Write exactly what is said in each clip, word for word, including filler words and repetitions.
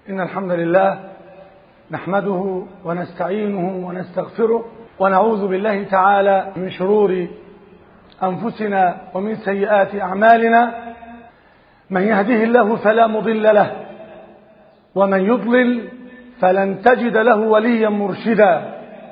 إن الحمد لله نحمده ونستعينه ونستغفره ونعوذ بالله تعالى من شرور أنفسنا ومن سيئات أعمالنا. من يهده الله فلا مضل له ومن يضلل فلن تجد له وليا مرشدا.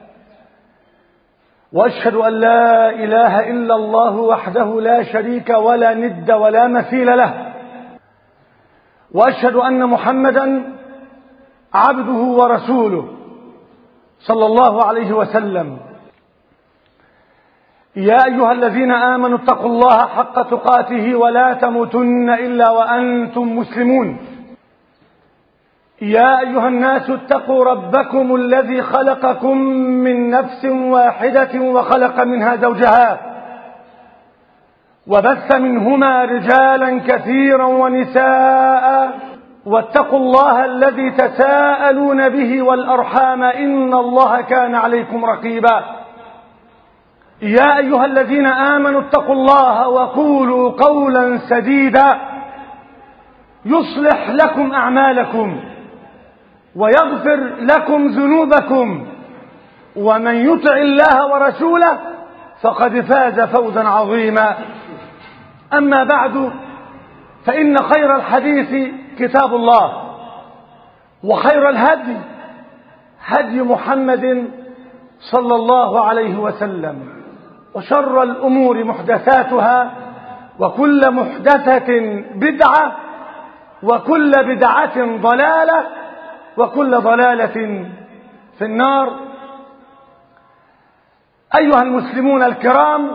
وأشهد أن لا إله إلا الله وحده لا شريك ولا ند ولا مثيل له. وأشهد أن محمدا عبده ورسوله صلى الله عليه وسلم. يا أيها الذين آمنوا اتقوا الله حق تقاته ولا تموتن إلا وأنتم مسلمون. يا أيها الناس اتقوا ربكم الذي خلقكم من نفس واحدة وخلق منها زوجها وبث منهما رجالا كثيرا ونساء واتقوا الله الذي تساءلون به والأرحام إن الله كان عليكم رقيبا. يا أيها الذين آمنوا اتقوا الله وقولوا قولا سديدا يصلح لكم أعمالكم ويغفر لكم ذنوبكم ومن يطع الله ورسوله فقد فاز فوزا عظيما. أما بعد فإن خير الحديث كتاب الله وخير الهدي هدي محمد صلى الله عليه وسلم وشر الأمور محدثاتها وكل محدثة بدعة وكل بدعة ضلالة وكل ضلالة في النار. أيها المسلمون الكرام،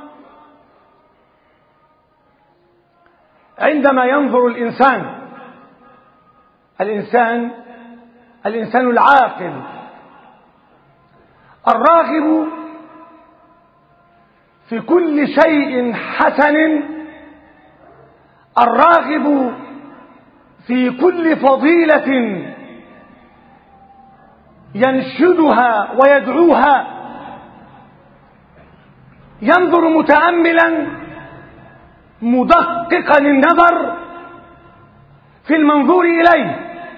عندما ينظر الإنسان الإنسان الإنسان العاقل الراغب في كل شيء حسن، الراغب في كل فضيلة ينشدها ويدعوها، ينظر متأملا مدققا النظر في المنظور إليه،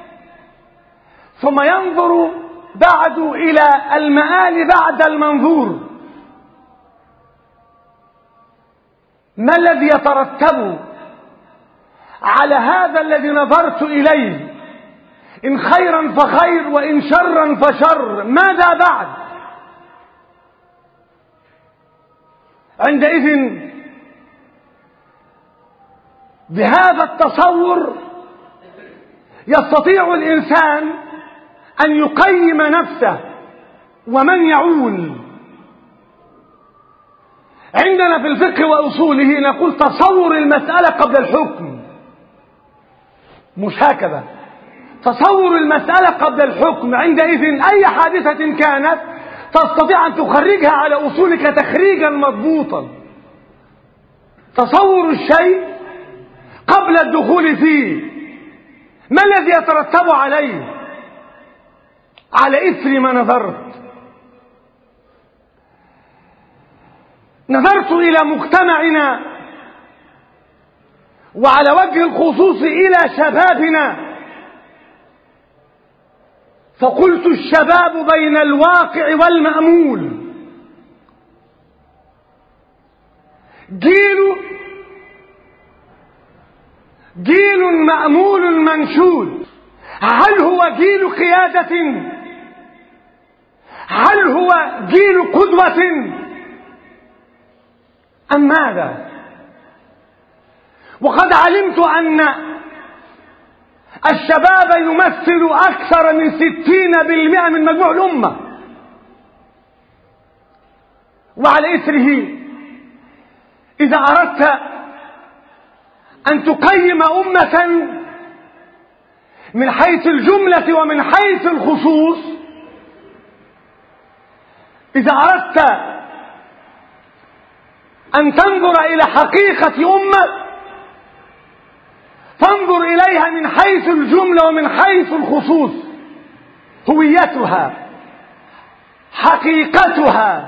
ثم ينظر بعد إلى المآل بعد المنظور. ما الذي يترتب على هذا الذي نظرت إليه؟ إن خيرا فخير وإن شرا فشر، ماذا بعد؟ عندئذ بهذا التصور يستطيع الإنسان أن يقيم نفسه ومن يعول. عندنا في الفقه وأصوله نقول تصور المسألة قبل الحكم، مش هكذا، تصور المسألة قبل الحكم. عندئذ أي حادثة كانت تستطيع أن تخرجها على أصولك تخريجا مضبوطا. تصور الشيء قبل الدخول فيه، ما الذي يترتب عليه على إثر ما نظرت؟ نظرت إلى مجتمعنا وعلى وجه الخصوص إلى شبابنا، فقلت الشباب بين الواقع والمأمول. جيل جيل مأمول منشود. هل هو جيل قيادة؟ هل هو جيل قدوة أم ماذا؟ وقد علمت أن الشباب يمثل أكثر من ستين بالمئة من مجموع الأمة، وعلى إثره إذا أردت أن تقيم أمة من حيث الجملة ومن حيث الخصوص، إذا أردت أن تنظر إلى حقيقة أمة فانظر إليها من حيث الجملة ومن حيث الخصوص، هويتها، حقيقتها.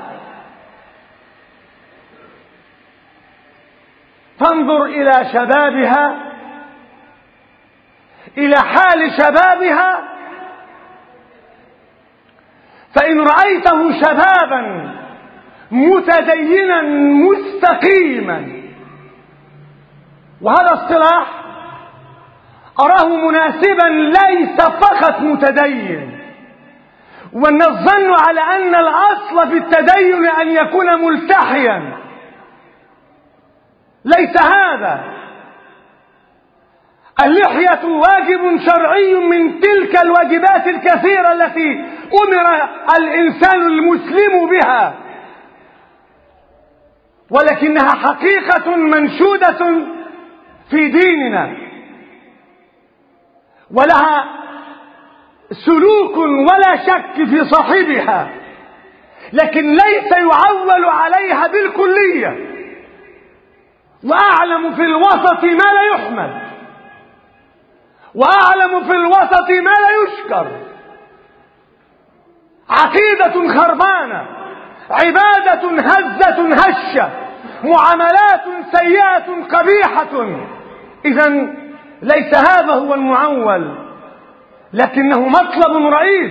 فانظر إلى شبابها إلى حال شبابها، فإن رأيته شبابا متدينا مستقيما، وهذا اصطلاح أراه مناسبا ليس فقط متدين، وأن الظن على أن الأصل في التدين أن يكون ملتحيا، ليس هذا. اللحية واجب شرعي من تلك الواجبات الكثيرة التي أمر الإنسان المسلم بها، ولكنها حقيقة منشودة في ديننا، ولها سلوك ولا شك في صاحبها، لكن ليس يعول عليها بالكلية. وأعلم في الوسط ما لا يحمد، وأعلم في الوسط ما لا يشكر. عقيدة خربانة، عبادة هزة هشة، معاملات سيئة قبيحة. إذن ليس هذا هو المعول، لكنه مطلب رئيس.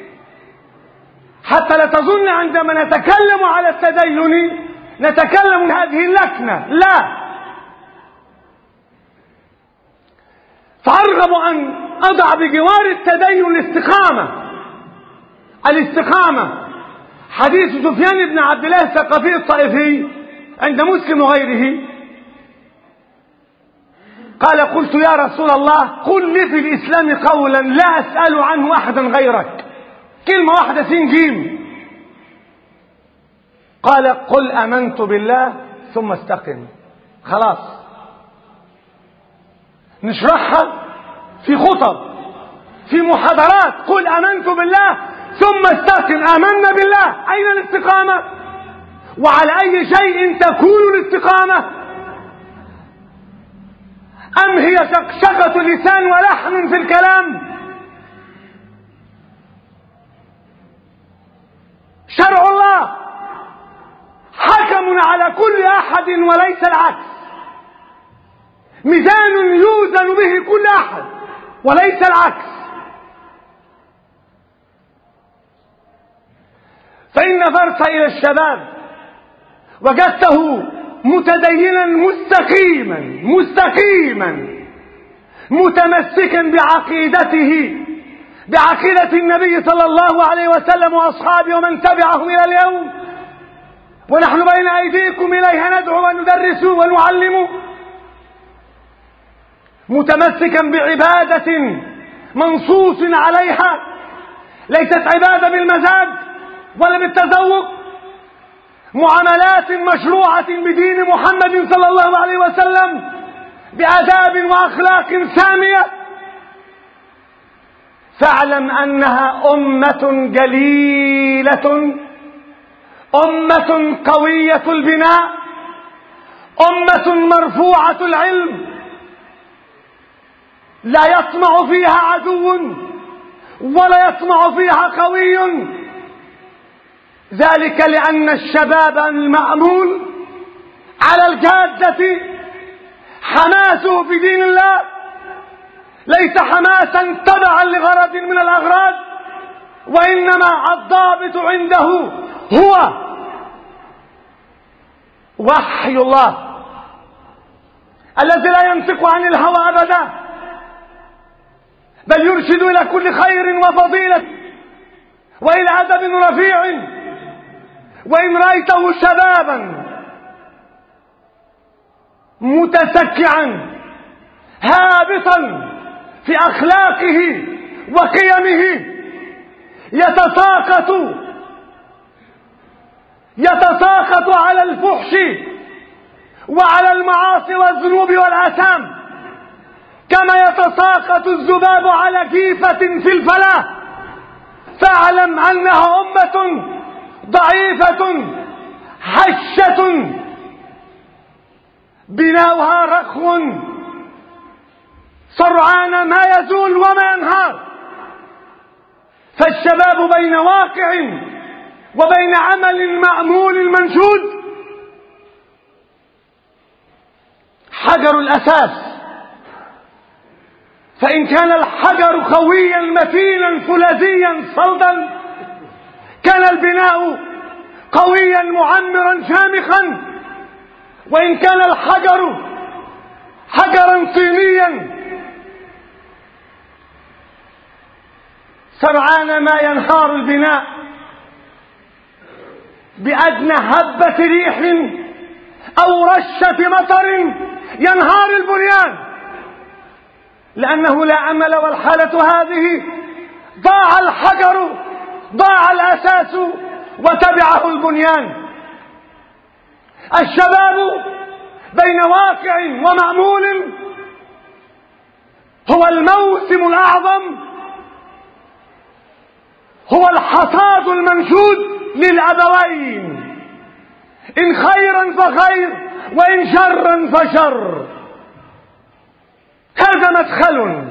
حتى لا تظن عندما نتكلم على التدين نتكلم هذه اللكنة، لا. فأرغب أن أضع بجوار التدين الاستقامة. الاستقامة حديث سفيان بن عبد الله الثقفي الطائفي عند مسلم وغيره، قال: قلت يا رسول الله قل لي في الإسلام قولا لا أسأل عنه أحدا غيرك، كلمة واحدة سين جيم. قال: قل آمنت بالله ثم استقم. خلاص نشرحها في خطب، في محاضرات. قل آمنت بالله ثم استقم. آمنا بالله، أين الاستقامة؟ وعلى أي شيء تكون الاستقامة؟ أم هي شقشقة لسان ولحن في الكلام؟ شرع الله حكم على كل أحد وليس العكس، ميزان يوزن به كل أحد وليس العكس. فإن نظرت إلى الشباب وجدته متدينا مستقيما مستقيما متمسكا بعقيدته، بعقيدة النبي صلى الله عليه وسلم وأصحابه ومن تبعه إلى اليوم، ونحن بين أيديكم إليها ندعو وندرس ونعلم، متمسكا بعبادة منصوص عليها، ليست عبادة بالمزاج ولا بالتذوق، معاملات مشروعة بدين محمد صلى الله عليه وسلم بآداب وأخلاق سامية. فاعلم أنها أمة جليلة، أمة قوية البناء، أمة مرفوعة العلم، لا يطمع فيها عدو ولا يطمع فيها قوي. ذلك لأن الشباب المأمول على الجادة حماسه في دين الله ليس حماسا تبعا لغرض من الأغراض، وإنما الضابط عنده هو وحي الله الذي لا ينطق عن الهوى أبدا، بل يرشد إلى كل خير وفضيلة وإلى أدب رفيع. وإن رأيته شبابا متسكعا هابطا في أخلاقه وقيمه، يتساقط يتساقط على الفحش وعلى المعاصي والذنوب والآثام كما يتساقط الذباب على جيفة في الفلاة، فاعلم أنها أمة ضعيفة هشة بناؤها رخو سرعان ما يزول وما ينهار. فالشباب بين واقع وبين عمل مأمول منشود. حجر الأساس فإن كان الحجر قويا متينا فولاذيا صلدا كان البناء قويا معمرا شامخا. وإن كان الحجر حجرا طينيا سرعان ما ينهار البناء بأدنى هبة ريح أو رشة مطر ينهار البنيان، لأنه لا أمل. والحالة هذه ضاع الحجر، ضاع الأساس وتبعه البنيان. الشباب بين واقع ومأمول هو الموسم الأعظم، هو الحصاد المنشود للأبوين، إن خيرا فخير وإن شرا فشر. هذا مدخل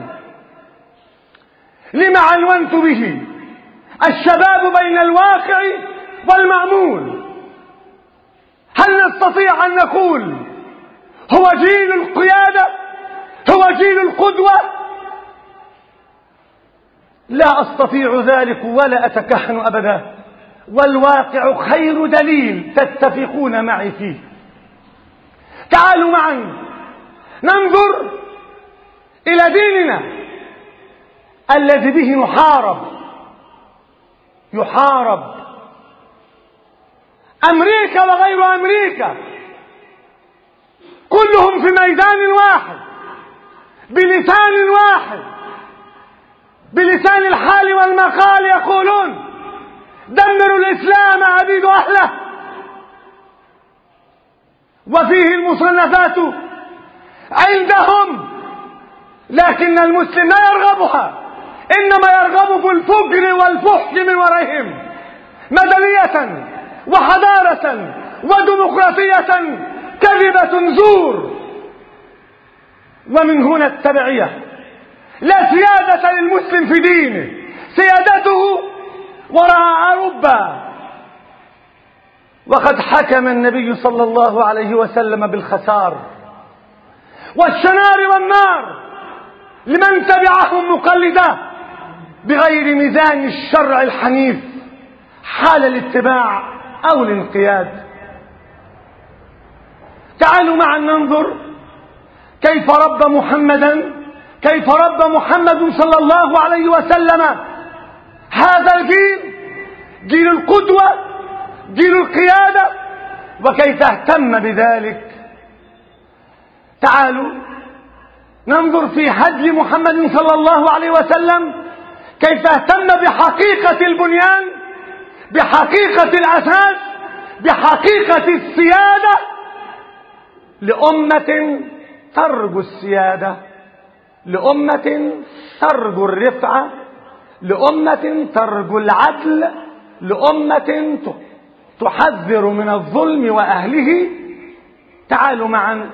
لما عنونت به الشباب بين الواقع والمأمول. هل نستطيع أن نقول هو جيل القيادة، هو جيل القدوة؟ لا أستطيع ذلك ولا أتكهن أبدا، والواقع خير دليل تتفقون معي فيه. تعالوا معا ننظر إلى ديننا الذي به نحارب يحارب أمريكا وغير أمريكا، كلهم في ميدان واحد بلسان واحد، بلسان الحال والمقال يقولون دمروا الإسلام أبيدوا أهله. وفيه المصنفات عندهم، لكن المسلم لا يرغبها، إنما يرغب في الفجر والفحش من ورائهم، مدنية وحضارة وديمقراطية كذبة زور. ومن هنا التبعية، لا سيادة للمسلم في دينه، سيادته وراء أوروبا. وقد حكم النبي صلى الله عليه وسلم بالخسار والشنار والنار لمن تبعهم مقلدا بغير ميزان الشرع الحنيف حال الاتباع أو الانقياد. تعالوا معا ننظر كيف رب محمدا كيف رب محمد صلى الله عليه وسلم هذا الجيل، جيل القدوة، جيل القيادة، وكيف اهتم بذلك. تعالوا ننظر في هدي محمد صلى الله عليه وسلم كيف اهتم بحقيقة البنيان، بحقيقة الأساس، بحقيقة السيادة لأمة ترجو السيادة، لأمة ترجو الرفعة، لأمة ترجو العدل، لأمة تحذر من الظلم وأهله. تعالوا معا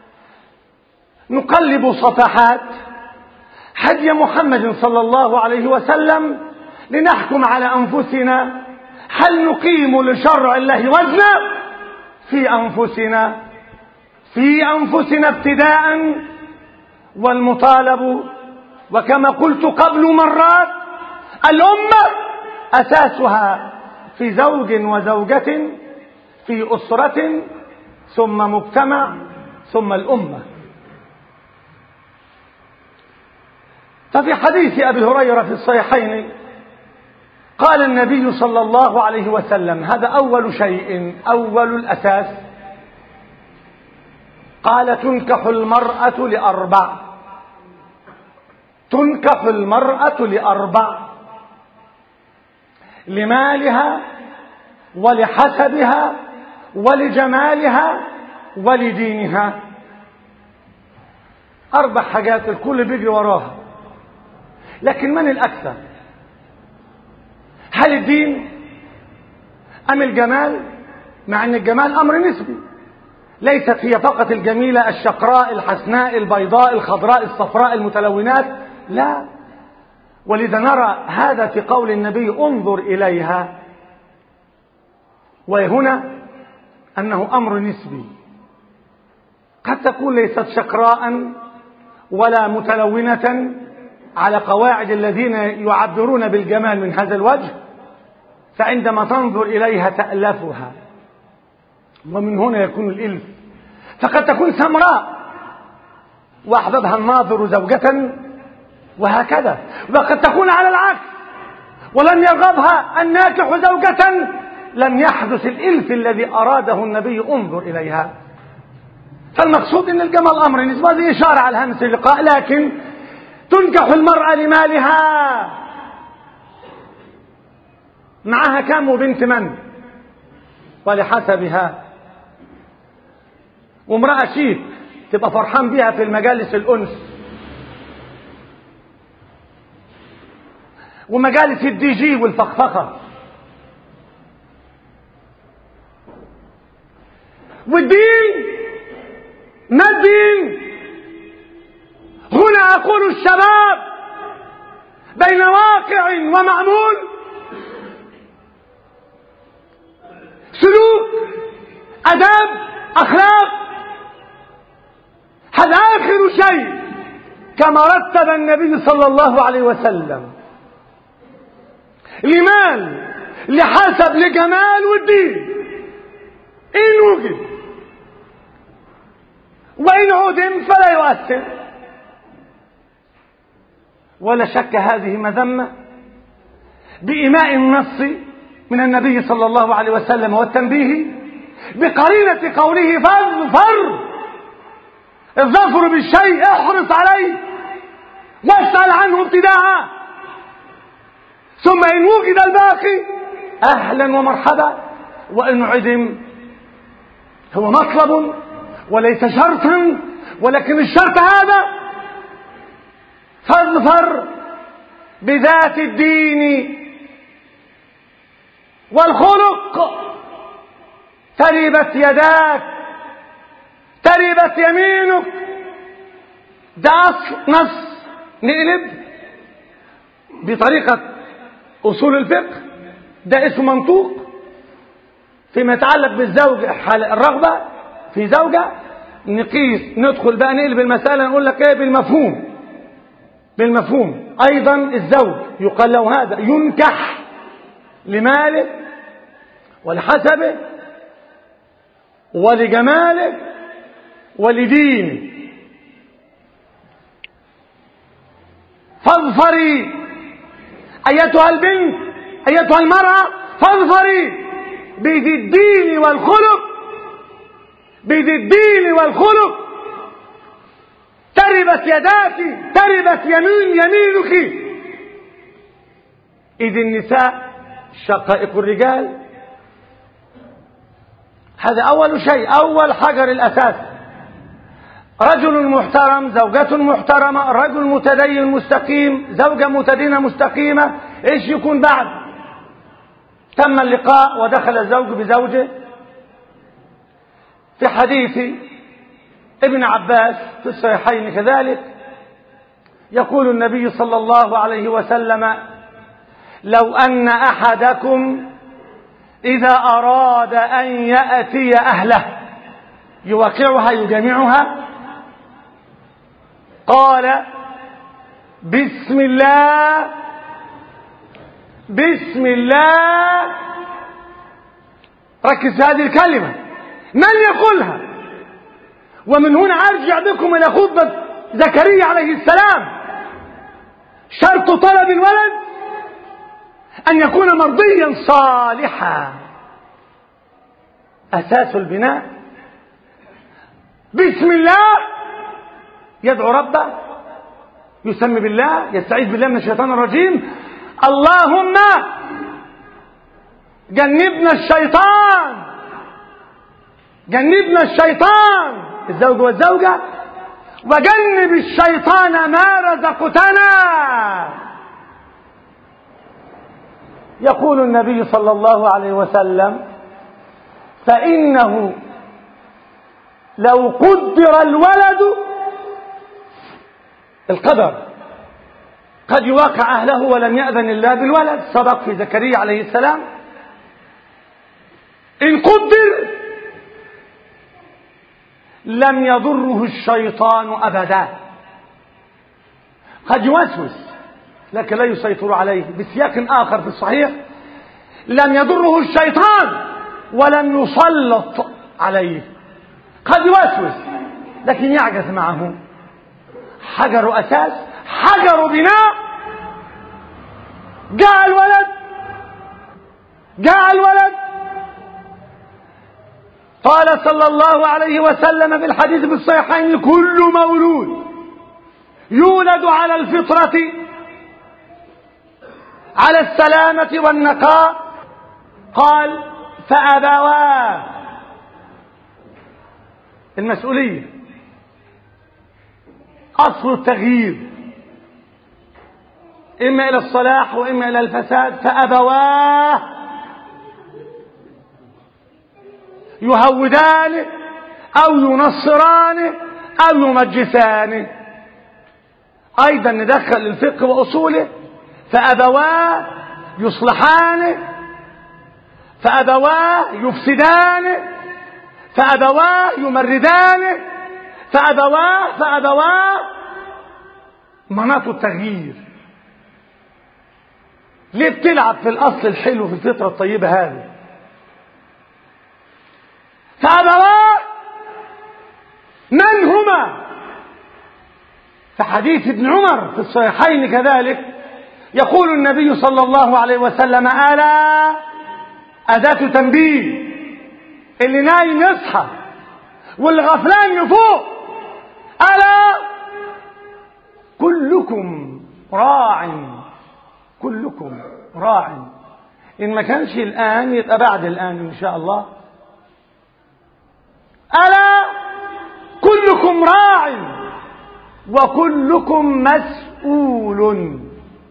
نقلب صفحات هدي محمد صلى الله عليه وسلم لنحكم على أنفسنا، هل نقيم لشرع الله وزنا في أنفسنا في أنفسنا ابتداء. والمطالب، وكما قلت قبل مرات، الأمة أساسها في زوج وزوجة، في أسرة، ثم مجتمع، ثم الأمة. ففي حديث أبي هريرة في الصحيحين قال النبي صلى الله عليه وسلم، هذا أول شيء، أول الأساس، قال تنكح المرأة لأربع تنكح المرأة لأربع: لمالها ولحسبها ولجمالها ولدينها. أربع حاجات الكل بيجري وراها، لكن من الأكثر؟ هل الدين أم الجمال؟ مع أن الجمال أمر نسبي، ليست هي فقط الجميلة الشقراء الحسناء البيضاء الخضراء الصفراء المتلونات، لا. ولذا نرى هذا في قول النبي انظر إليها، وهنا أنه أمر نسبي، قد تكون ليست شقراء ولا متلونة على قواعد الذين يعبرون بالجمال من هذا الوجه، فعندما تنظر إليها تألفها، ومن هنا يكون الإلف. فقد تكون سمراء وأحببها الناظر زوجة وهكذا، وقد تكون على العكس ولم يرغبها الناكح زوجة، لم يحدث الإلف الذي أراده النبي انظر إليها. فالمقصود أن الجمال أمر نسبة، هذه إشارة على هامش اللقاء. لكن تنكح المرأة لمالها، معها كم وبنت من ولحسبها. وامرأة شيك تبقى فرحان بها في المجالس الأنس ومجالس الدي جي والفخفخة، والدين ما الدين. هنا أقول الشباب بين واقع ومعمول، سلوك، أداب، أخلاق، هذا آخر شيء كما رتب النبي صلى الله عليه وسلم، لمال، لحسب، لجمال، والدين إن وجد، وإن عدم فلا يؤثر. ولا شك هذه مذمة بإيماء النص من النبي صلى الله عليه وسلم والتنبيه بقرينة قوله فاظفر. الظفر بالشيء احرص عليه واسأل عنه ابتداء، ثم إن وجد الباقي أهلا ومرحبا، وإن عدم هو مطلب وليس شرطا، ولكن الشرط هذا فاظفر بذات الدين والخلق تربت يداك تربت يمينك. ده أصل نص. نقلب بطريقة أصول الفقه، ده اسم منطوق فيما يتعلق بالزوج، حال الرغبة في زوجة. نقيس ندخل بقى نقلب المسألة نقول لك ايه بالمفهوم. بالمفهوم أيضا الزوج يقال له هذا ينكح لماله ولحسبه ولجماله ولدينه. فاظفري أيتها البنت أيتها المرأة، فاظفري بذي الدين والخلق، بذي الدين والخلق تربت يداك تربت يمين يمينك. إذ النساء شقائق الرجال. هذا أول شيء، أول حجر الأساس. رجل محترم، زوجة محترمة، رجل متدين مستقيم، زوجة متدينة مستقيمة. إيش يكون بعد؟ تم اللقاء ودخل الزوج بزوجه. في حديث ابن عباس في الصحيحين كذلك يقول النبي صلى الله عليه وسلم: لو أن أحدكم إذا أراد أن يأتي أهله يوقعها يجامعها قال بسم الله بسم الله. ركز في هذه الكلمة، من يقولها؟ ومن هنا أرجع بكم إلى خطبة زكريا عليه السلام. شرط طلب الولد أن يكون مرضيا صالحا، أساس البناء. بسم الله يدعو ربه، يسمي بالله، يستعيذ بالله من الشيطان الرجيم. اللهم جنبنا الشيطان جنبنا الشيطان الزوج والزوجة، وجنب الشيطان ما رزقتنا. يقول النبي صلى الله عليه وسلم: فإنه لو قدر الولد، القدر قد يواقع أهله ولم يأذن الله بالولد، صدق في زكريا عليه السلام. إن قدر لم يضره الشيطان أبدا. قد يوسوس لكن لا يسيطر عليه. بسياق آخر في الصحيح: لم يضره الشيطان ولم يسلط عليه. قد يوسوس لكن يعجز معه. حجر أساس، حجر بناء. جاء الولد جاء الولد قال صلى الله عليه وسلم في الحديث في الصحيحين: كل مولود يولد على الفطرة على السلامة والنقاء. قال: فأبواه. المسؤولية أصل التغيير إما إلى الصلاح وإما إلى الفساد. فأبواه يهودانه أو ينصرانه أو يمجسانه. أيضا ندخل الفقه وأصوله: فأبواه يصلحانه، فأبواه يفسدانه، فأبواه يمردانه، فأبواه فأبواه مناط التغيير. ليه بتلعب في الأصل الحلو في الفطرة الطيبة هذه؟ فأبواه من هما؟ في حديث ابن عمر في الصحيحين كذلك يقول النبي صلى الله عليه وسلم: ألا، أداة تنبيه، اللي نايم يصحى واللي غفلان يفوق. ألا كلكم راع، كلكم راع. إن ما كانش الآن يبقى بعد الآن إن شاء الله. ألا كلكم راع وكلكم مسؤول.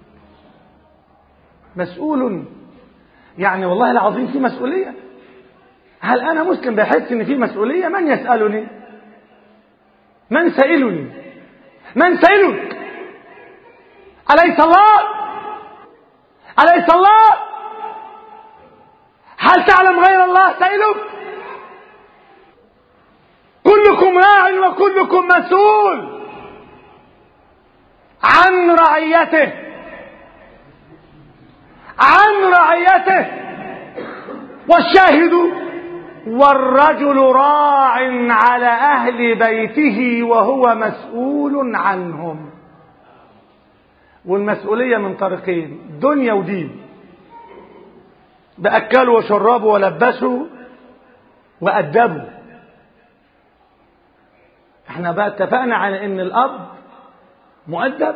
مسؤول يعني والله العظيم في مسؤولية. هل أنا مسلم بحس إن في مسؤولية؟ من يسألني؟ من سائلني؟ من سائلك؟ أليس الله؟ أليس الله؟ هل تعلم غير الله سائلك؟ كلكم راع وكلكم مسؤول عن رعيته، عن رعيته. والشاهد: والرجل راع على أهل بيته وهو مسؤول عنهم. والمسؤولية من طريقين: دنيا ودين. بأكلوا وشربوا ولبسوا وأدبوا. احنا بقى اتفقنا على ان الأب مؤدب،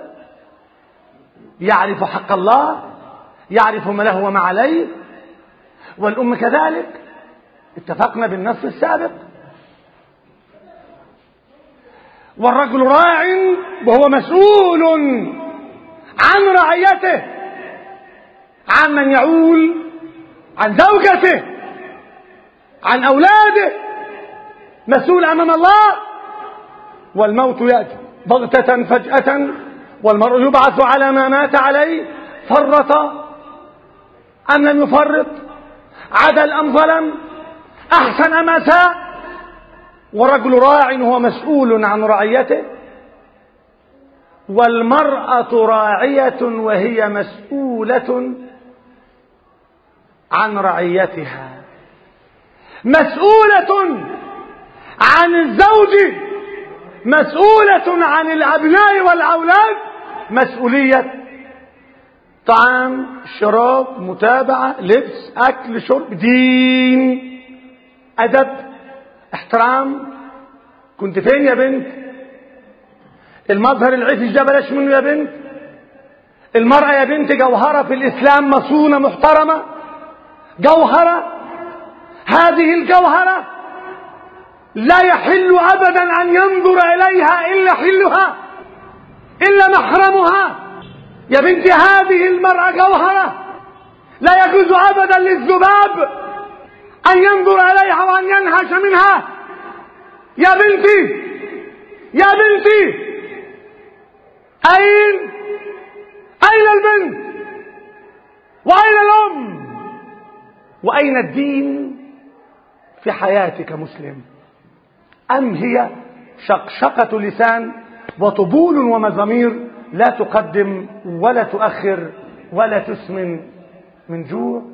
يعرف حق الله، يعرف ما له وما عليه. والأم كذلك، اتفقنا بالنص السابق. والرجل راع وهو مسؤول عن رعيته، عن من يعول، عن زوجته، عن أولاده، مسؤول أمام الله. والموت يأتي بغتة فجأة، والمرء يبعث على ما مات عليه. فرط أم لم يفرط؟ عدل أم ظلم؟ أحسن أم أساء؟ والرجل راع وهو مسؤول عن رعيته، والمرأة راعية وهي مسؤولة عن رعيتها. مسؤولة عن الزوج، مسؤولة عن الأبناء والأولاد. مسؤولية طعام، شراب، متابعة، لبس، أكل، شرب، دين، أدب، احترام. كنت فين يا بنت؟ المظهر العفش ده بلاش منه يا بنت. المرأة يا بنت جوهرة في الإسلام، مصونة محترمة، جوهرة. هذه الجوهرة لا يحل أبدا أن ينظر إليها إلا حلها، إلا محرمها. يا بنتي هذه المرأة جوهرة، لا يجوز أبدا للذباب أن ينظر إليها وأن ينهش منها. يا بنتي يا بنتي أين أين البنت؟ وأين الأم؟ وأين الدين في حياتك مسلم؟ أم هي شقشقة لسان وطبول ومزامير لا تقدم ولا تؤخر ولا تسمن من جوع.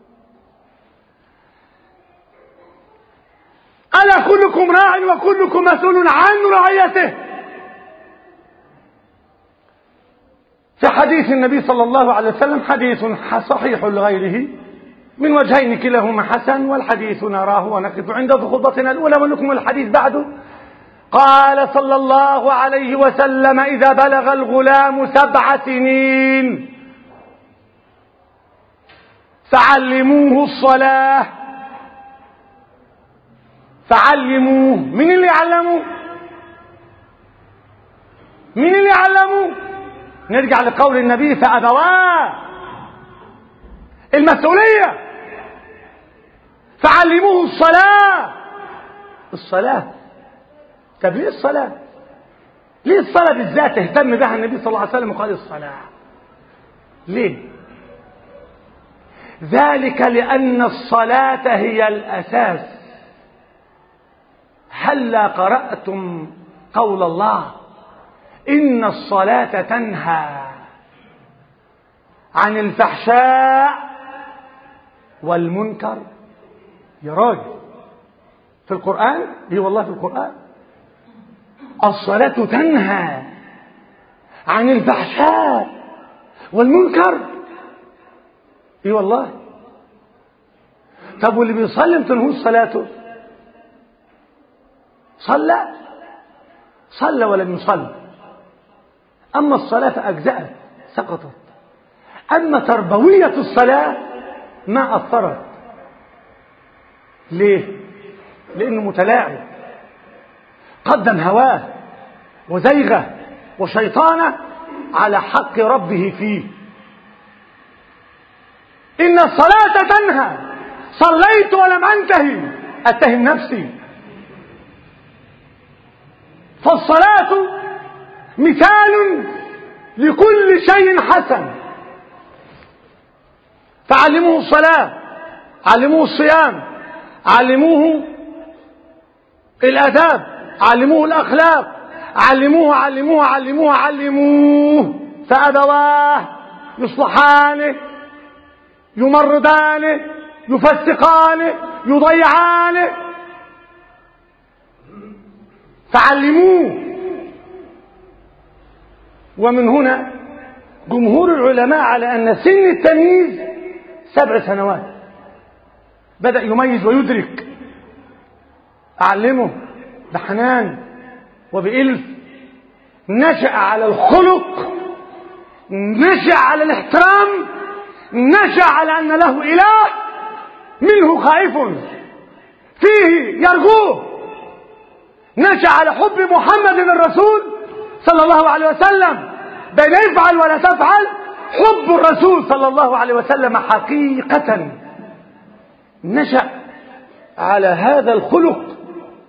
ألا كلكم راع وكلكم مسؤول عن رعيته. في حديث النبي صلى الله عليه وسلم، حديث صحيح لغيره من وجهين كلاهما حسن، والحديث نراه ونقف عند خطبتنا الأولى ونكمل الحديث بعده. قال صلى الله عليه وسلم: إذا بلغ الغلام سبع سنين فعلموه الصلاة. فعلموه. من اللي علموه؟ من اللي علموه؟ نرجع لقول النبي: فأبواه. المسؤولية. فعلموه الصلاة. الصلاة. طب ليه الصلاة؟ ليه الصلاة بالذات اهتم بها النبي صلى الله عليه وسلم وقال الصلاة؟ ليه؟ ذلك لأن الصلاة هي الأساس. هلا قرأتم قول الله: إن الصلاة تنهى عن الفحشاء والمنكر. يا راجل، في القرآن؟ اي والله في القرآن. الصلاة تنهى عن الفحشاء والمنكر. اي والله. طب واللي بيصلي تنهوش صلاته؟ صلى صلى ولم يصلي. أما الصلاة فأجزأت سقطت. أما تربوية الصلاة ما أثرت. ليه؟ لأنه متلاعب، قدم هواه وزيغه وشيطانه على حق ربه فيه. إن الصلاة تنهى. صليت ولم أنتهي، أتهم نفسي. فالصلاة مثال لكل شيء حسن. فعلموه الصلاة، علموه الصيام، علموه الآداب، علموه الأخلاق، علموه علموه علموه علموه. فأبواه يصلحانه، يمرضانه، يفسقانه، يضيعانه. فعلموه. ومن هنا جمهور العلماء على أن سن التمييز سبع سنوات. بدأ يميز ويدرك. أعلمه بحنان وبإلف. نشأ على الخلق، نشأ على الاحترام، نشأ على أن له إله منه خائف فيه يرجوه. نشأ على حب محمد الرسول صلى الله عليه وسلم. بين يفعل ولا تفعل، حب الرسول صلى الله عليه وسلم حقيقة. نشأ على هذا الخلق.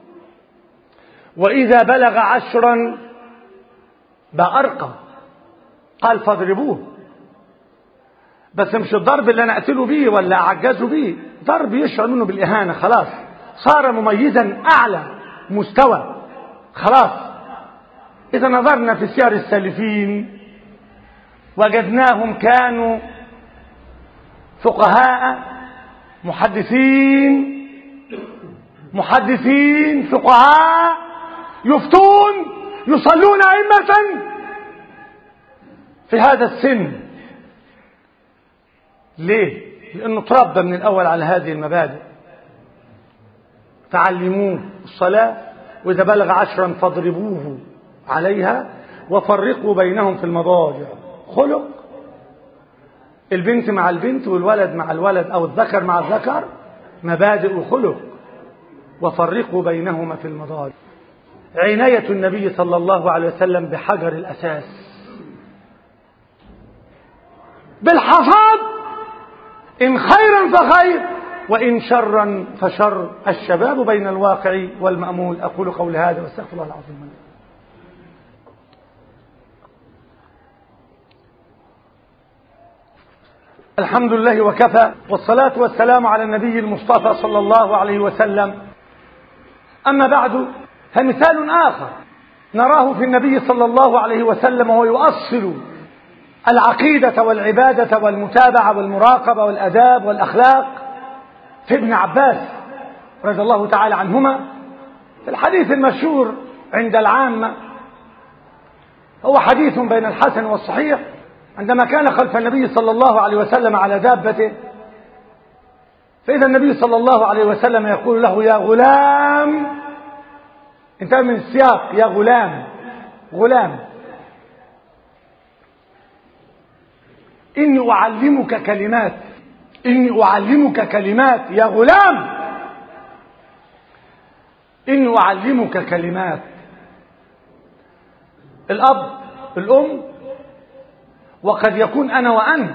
وإذا بلغ عشرا بأرقى. قال: فاضربوه. بس مش الضرب اللي أنا أقتله بيه ولا أعجزه بيه، ضرب يشعر منه بالإهانة. خلاص صار مميزا أعلى مستوى. خلاص. إذا نظرنا في سير السالفين وجدناهم كانوا فقهاء محدثين محدثين فقهاء يفتون يصلون أئمة في هذا السن. ليه؟ لأنه تربى من الأول على هذه المبادئ. تعلموه الصلاة، وإذا بلغ عشرا فاضربوه عليها وفرقوا بينهم في المضاجع. خلق. البنت مع البنت والولد مع الولد أو الذكر مع الذكر، مبادئ وخلق. وفرقوا بينهما في المضاجع. عناية النبي صلى الله عليه وسلم بحجر الأساس، بالحصاد. إن خيرا فخير وإن شرا فشر. الشباب بين الواقع والمأمول. أقول قولي هذا واستغفر الله العظيم لي. الحمد لله وكفى، والصلاة والسلام على النبي المصطفى صلى الله عليه وسلم. أما بعد، فمثال آخر نراه في النبي صلى الله عليه وسلم وهو يؤصل العقيدة والعبادة والمتابعة والمراقبة والأداب والأخلاق في ابن عباس رضي الله تعالى عنهما. في الحديث المشهور عند العامة هو حديث بين الحسن والصحيح، عندما كان خلف النبي صلى الله عليه وسلم على دابته، فإذا النبي صلى الله عليه وسلم يقول له: يا غلام، انتهى من السياق، يا غلام غلام إني أعلمك كلمات، إني أعلمك كلمات يا غلام، إني أعلمك كلمات. الأب، الأم، وقد يكون أنا وأنت،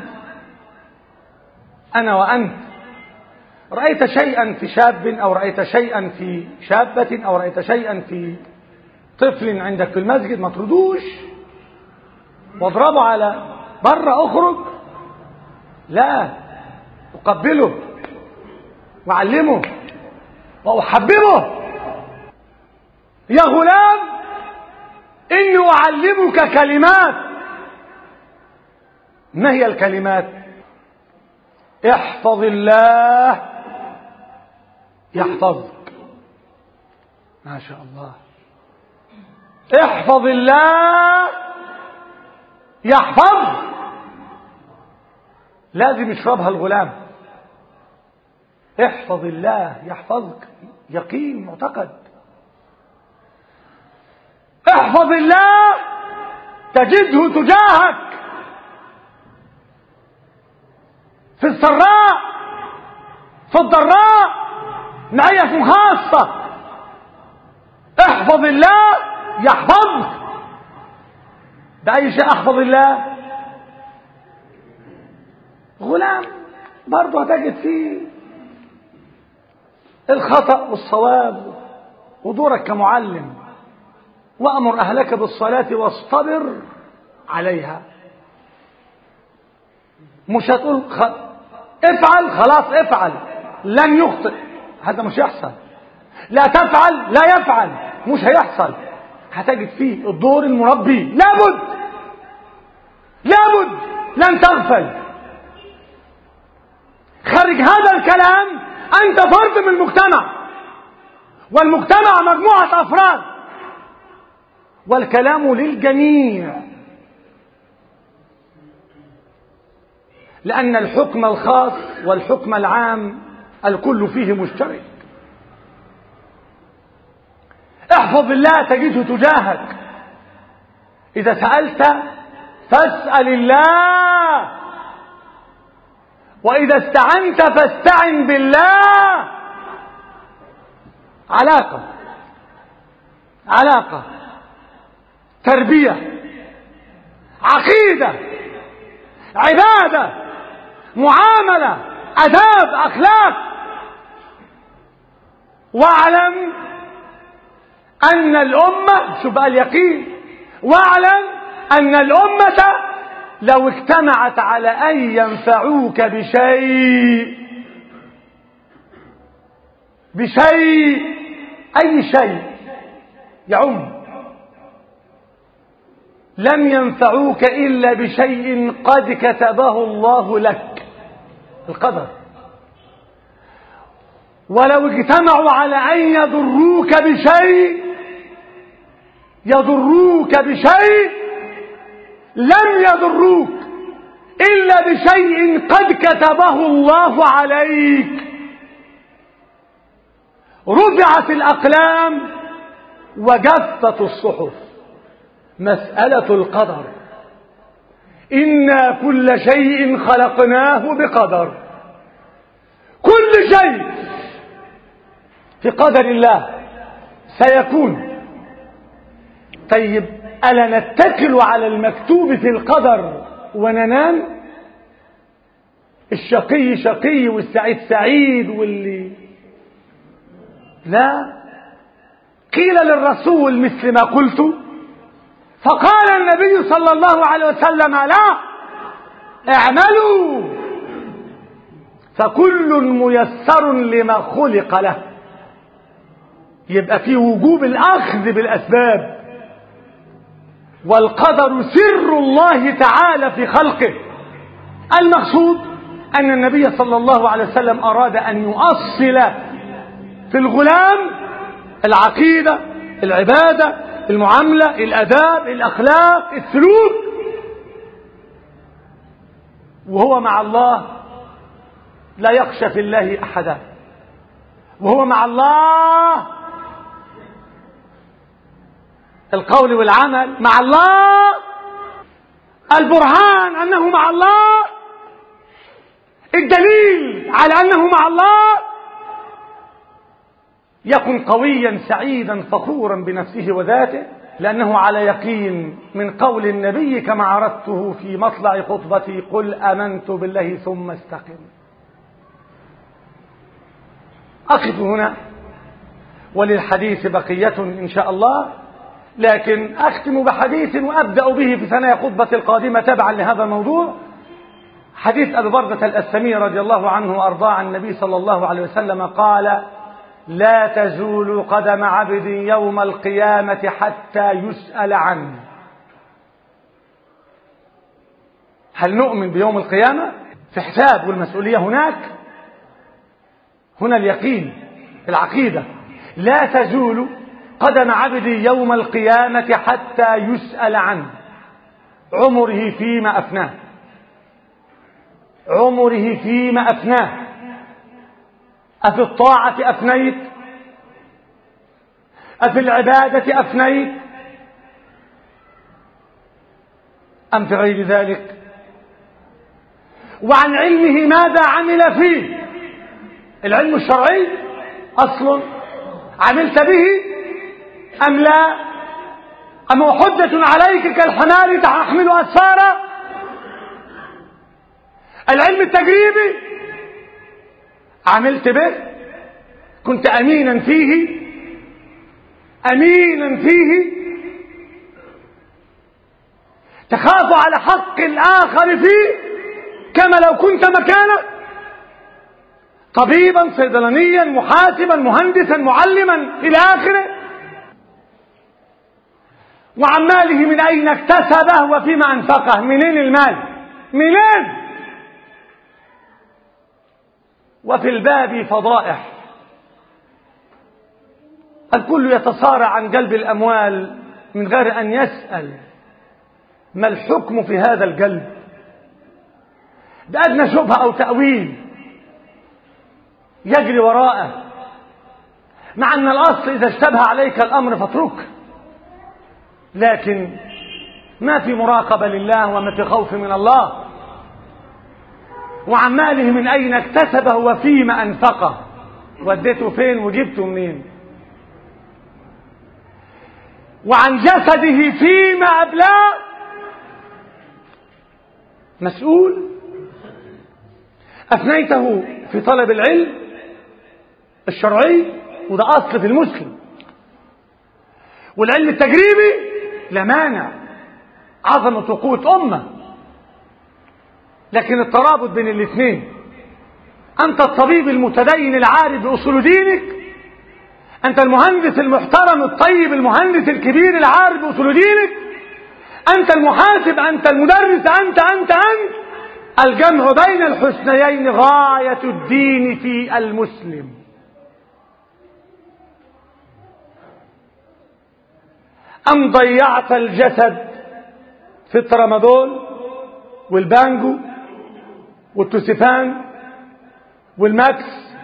أنا وأنت رأيت شيئا في شاب، أو رأيت شيئا في شابة، أو رأيت شيئا في طفل عندك في المسجد، ما تردوش واضربه على بره، أخرج، لا، أقبله وأعلمه وأحببه. يا غلام إني أعلمك كلمات. ما هي الكلمات؟ احفظ الله يحفظك. ما شاء الله. احفظ الله يحفظك. لازم يشربها الغلام. احفظ الله يحفظك، يقين معتقد. احفظ الله تجده تجاهك في السراء في الضراء، معية خاصة. احفظ الله يحفظك. بأي شيء احفظ الله؟ غلام برضه هتجد فيه الخطأ والصواب، ودورك كمعلم. وأمر أهلك بالصلاة واصطبر عليها. مش هتقول خ... افعل خلاص افعل، لن يخطئ، هذا مش يحصل. لا تفعل، لا يفعل، مش هيحصل. هتجد فيه الدور المربي. لابد لابد لن تغفل. خارج هذا الكلام أنت فرد من المجتمع، والمجتمع مجموعة أفراد، والكلام للجميع، لأن الحكم الخاص والحكم العام الكل فيه مشترك. احفظ الله تجده تجاهك. إذا سألت فاسأل الله، وإذا استعنت فاستعن بالله. علاقة علاقة تربية، عقيدة، عبادة، معاملة، أداب، أخلاق. واعلم أن الأمة، شوف بقى اليقين، واعلم أن الأمة لو اجتمعت على أن ينفعوك بشيء بشيء أي شيء يعم، لم ينفعوك إلا بشيء قد كتبه الله لك، القدر. ولو اجتمعوا على أن يضروك بشيء يضروك بشيء لم يضروك إلا بشيء قد كتبه الله عليك. رفعت الأقلام وجفت الصحف. مسألة القدر. إنا كل شيء خلقناه بقدر. كل شيء في قدر الله سيكون. طيب، ألا نتكل على المكتوب في القدر وننام؟ الشقي شقي والسعيد سعيد واللي لا. قيل للرسول مثل ما قلت، فقال النبي صلى الله عليه وسلم: لا، اعملوا فكل ميسر لما خلق له. يبقى في وجوب الأخذ بالأسباب والقدر سر الله تعالى في خلقه. المقصود أن النبي صلى الله عليه وسلم أراد أن يؤصل في الغلام العقيدة، العبادة، المعاملة، الأداب، الأخلاق، السلوك، وهو مع الله لا يخشى في الله أحدا، وهو مع الله القول والعمل مع الله. البرهان أنه مع الله، الدليل على أنه مع الله. يكن قويا سعيدا فخورا بنفسه وذاته، لأنه على يقين من قول النبي كما عرضته في مطلع خطبتي: قل آمنت بالله ثم استقم. أقف هنا وللحديث بقية إن شاء الله، لكن أختم بحديث وأبدأ به في ثنايا خطبة القادمة تبعا لهذا الموضوع. حديث أبي بردة الأسلمي رضي الله عنه وأرضاه عن النبي صلى الله عليه وسلم قال: لا تزول قدم عبد يوم القيامة حتى يسأل عنه. هل نؤمن بيوم القيامة؟ في حساب والمسؤولية هناك. هنا اليقين، العقيدة. لا تزول قدم عبد يوم القيامة حتى يسأل عنه. عمره فيما أفناه، عمره فيما أفناه. أفي الطاعة أفنيت؟ أفي العبادة أفنيت؟ أم في غير ذلك؟ وعن علمه ماذا عمل فيه؟ العلم الشرعي أصل عملت به أم لا؟ أم حجة عليك كالحمار تحمل أسفارا؟ العلم التجريبي عملت به؟ كنت أمينا فيه؟ أمينا فيه؟ تخاف على حق الآخر فيه كما لو كنت مكانه؟ طبيبا، صيدلانيا، محاسبا، مهندسا، معلما إلى آخره. وعن ماله من أين اكتسبه وفيما أنفقه. منين المال؟ منين؟ وفي الباب فضائح. الكل يتصارع عن جلب الأموال من غير أن يسأل ما الحكم في هذا الجلب بأدنى شبهة أو تأويل يجري وراءه، مع أن الأصل إذا اشتبه عليك الأمر فاتركه. لكن ما في مراقبة لله وما في خوف من الله. وعن ماله من أين اكتسبه وفيما أنفقه. وديته فين وجبته منين؟ وعن جسده فيما أبلاه. مسؤول. أفنيته في طلب العلم الشرعي، وده أصل في المسلم. والعلم التجريبي لا مانع، عظمة وقوة أمة. لكن الترابط بين الاثنين، أنت الطبيب المتدين العارف بأصول دينك، أنت المهندس المحترم الطيب المهندس الكبير العارف بأصول دينك، أنت المحاسب، أنت المدرس، أنت أنت أنت الجمع بين الحسنيين غاية الدين في المسلم. أم ضيعت الجسد في الترامادول والبانجو والتوسيفان والماكس؟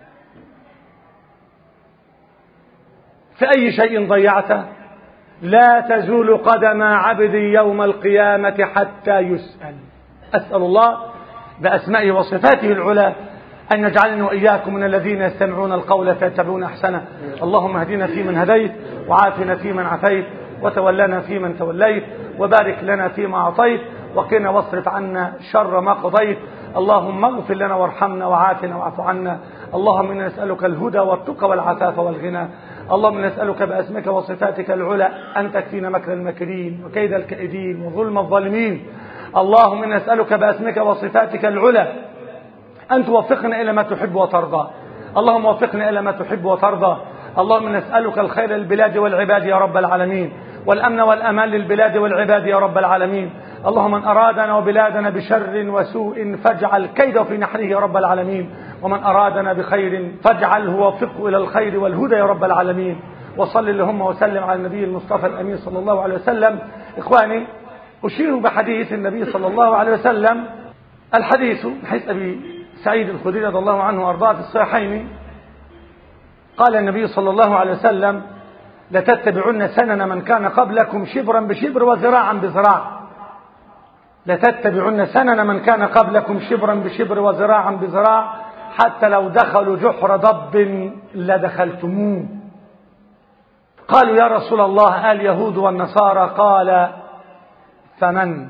في أي شيء ضيعته؟ لا تزول قدم عبد يوم القيامة حتى يسأل. أسأل الله بأسمائه وصفاته العلى أن يجعلني وإياكم من الذين يستمعون القول فيتبعون أحسنه. اللهم اهدنا فيمن هديت، وعافنا فيمن عافيت، وتولنا فيمن توليت، وبارك لنا فيما أعطيت، وقنا واصرف عنا شر ما قضيت. اللهم اغفر لنا وارحمنا وعافنا واعف عنا. اللهم إنا نسألك الهدى والتقى والعفاف والغنى. اللهم نسألك بأسمك وصفاتك العلى أن تكفينا مكر الماكرين وكيد الكائدين وظلم الظالمين. اللهم إنا نسألك بأسمك وصفاتك العلى أن توفقنا إلى ما تحب وترضى. اللهم وفقنا إلى ما تحب وترضى. اللهم نسألك الخير للبلاد والعباد يا رب العالمين. والأمن والأمان للبلاد والعباد يا رب العالمين. اللهم من أرادنا وبلادنا بشر وسوء فاجعل كيده في نحره يا رب العالمين، ومن أرادنا بخير فاجعله وفقه إلى الخير والهدى يا رب العالمين. وصل اللهم وسلم على النبي المصطفى الأمين صلى الله عليه وسلم. إخواني، أشير بحديث النبي صلى الله عليه وسلم، الحديث من حديث أبي سعيد الخدري رضي الله عنه وأرضاه في الصحيحين. قال النبي صلى الله عليه وسلم: لتتبعن سنن من كان قبلكم شبرا بشبر وذراعا بذراع. لتتبعن سنن من كان قبلكم شبرا بشبر وذراعا بذراع، حتى لو دخلوا جحر ضب لدخلتموه. قالوا: يا رسول الله اليهود والنصارى؟ قال: فمن؟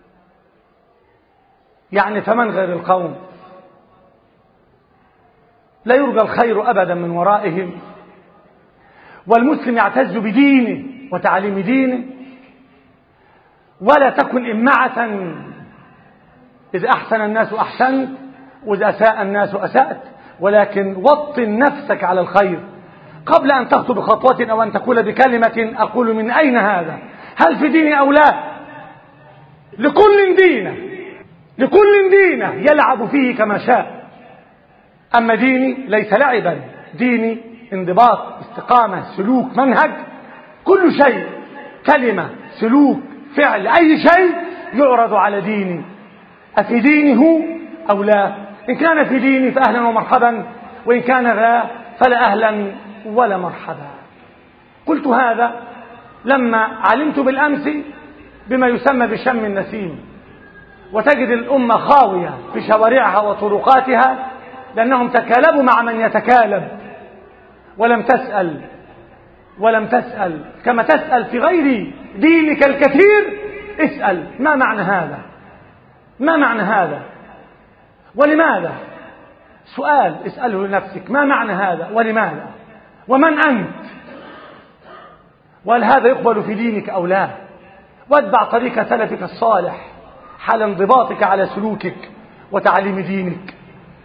يعني فمن غير القوم؟ لا يرجى الخير أبدا من ورائهم، والمسلم يعتز بدينه وتعليم دينه، ولا تكن إمعة. إذا أحسن الناس أحسنت، وإذا أساء الناس أسأت، ولكن وطن نفسك على الخير قبل أن تخطو بخطوة أو أن تقول بكلمة. أقول: من أين هذا؟ هل في ديني أو لا؟ لكل دينه، لكل دينه يلعب فيه كما شاء. أما ديني ليس لعبا، ديني انضباط، استقامة، سلوك، منهج، كل شيء، كلمة، سلوك، فعل، أي شيء يعرض على ديني. أفي دينه أو لا؟ إن كان في ديني فأهلا ومرحبا، وإن كان لا فلا أهلا ولا مرحبا. قلت هذا لما علمت بالأمس بما يسمى بشم النسيم، وتجد الأمة خاوية في شوارعها وطرقاتها لأنهم تكالبوا مع من يتكالب، ولم تسأل ولم تسأل كما تسأل في غير دينك الكثير. اسأل: ما معنى هذا؟ ما معنى هذا ولماذا؟ سؤال اسأله لنفسك: ما معنى هذا ولماذا؟ ومن أنت؟ وهل هذا يقبل في دينك أو لا؟ واتبع طريق سلفك الصالح حال انضباطك على سلوكك وتعليم دينك.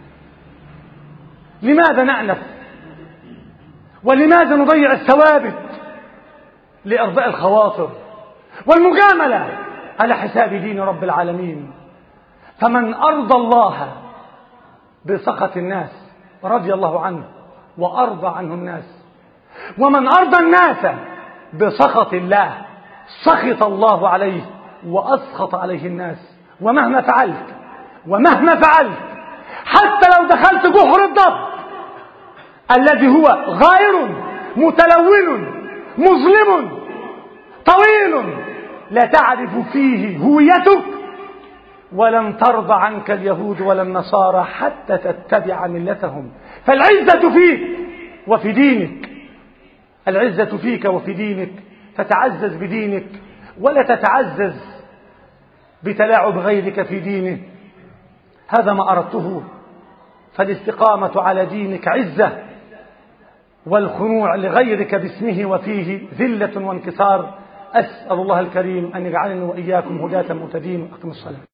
لماذا نأنف؟ ولماذا نضيع الثوابت لإرضاء الخواطر والمجاملة على حساب دين رب العالمين؟ فمن أرضى الله بسخط الناس رضي الله عنه وأرضى عنه الناس، ومن أرضى الناس بسخط الله سخط الله عليه وأسخط عليه الناس. ومهما فعلت ومهما فعلت، حتى لو دخلت جحر الضب الذي هو غائر متلون مظلم طويل لا تعرف فيه هويتك، ولن ترضى عنك اليهود ولا النصارى حتى تتبع ملتهم. فالعزة فيك وفي دينك، العزة فيك وفي دينك، فتعزز بدينك ولا تتعزز بتلاعب غيرك في دينه. هذا ما أردته. فالاستقامة على دينك عزة، والخنوع لغيرك باسمه وفيه ذلة وانكسار. أسأل الله الكريم أن يجعلني وإياكم هداة مهتدين. أقم الصلاة.